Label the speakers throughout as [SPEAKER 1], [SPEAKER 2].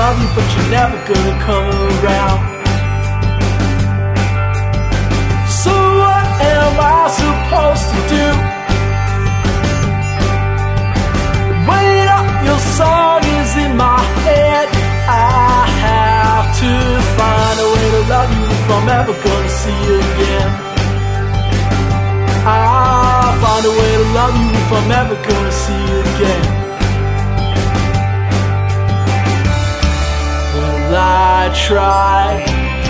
[SPEAKER 1] love you, but you're never gonna come around. So what am I supposed to do? Wait up, your song is in my head. I have to find a way to love you if I'm ever gonna see you again. I'll find a way to love you if I'm ever gonna see you again. Well, I tried.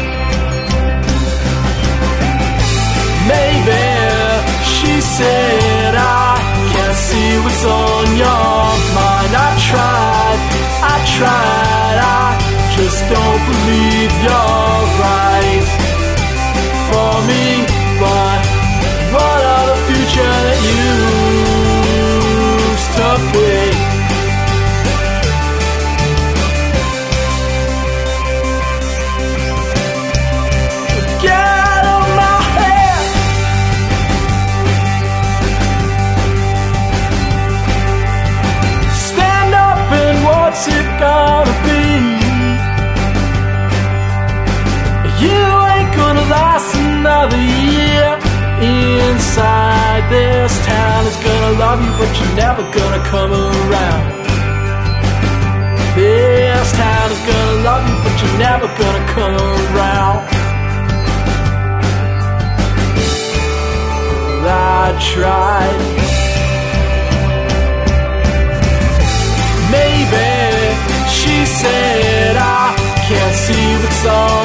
[SPEAKER 1] Maybe she said I can't see what's on your mind. I tried, I just don't believe you're right for me. But what of the future that used to be? Get on my head. Stand up and what's it gonna be? You ain't gonna last another year inside this town. Is gonna love you, but you're never gonna come around. This town is gonna love you, but you're never gonna come around. Well, I tried. Maybe she said I can't see what's on